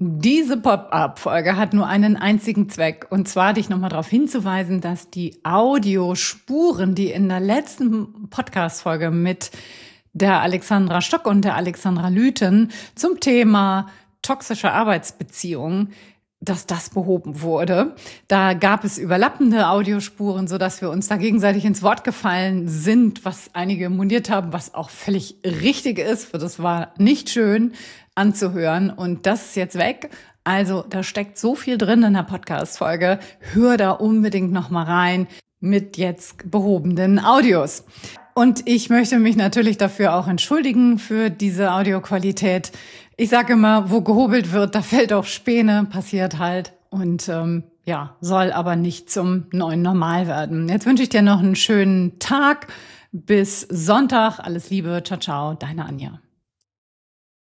Diese Pop-up-Folge hat nur einen einzigen Zweck, und zwar dich nochmal darauf hinzuweisen, dass die Audiospuren, die in der letzten Podcast-Folge mit der Alexandra Stock und der Alexandra Lüten zum Thema toxische Arbeitsbeziehungen, dass das behoben wurde. Da gab es überlappende Audiospuren, sodass wir uns da gegenseitig ins Wort gefallen sind, was einige moniert haben, was auch völlig richtig ist. Das war nicht schön anzuhören und das ist jetzt weg. Also da steckt so viel drin in der Podcast-Folge. Hör da unbedingt noch mal rein mit jetzt behobenen Audios. Und ich möchte mich natürlich dafür auch entschuldigen für diese Audioqualität. Ich sage immer, wo gehobelt wird, da fällt auch Späne, passiert halt. Und soll aber nicht zum neuen Normal werden. Jetzt wünsche ich dir noch einen schönen Tag. Bis Sonntag. Alles Liebe. Ciao, ciao. Deine Anja.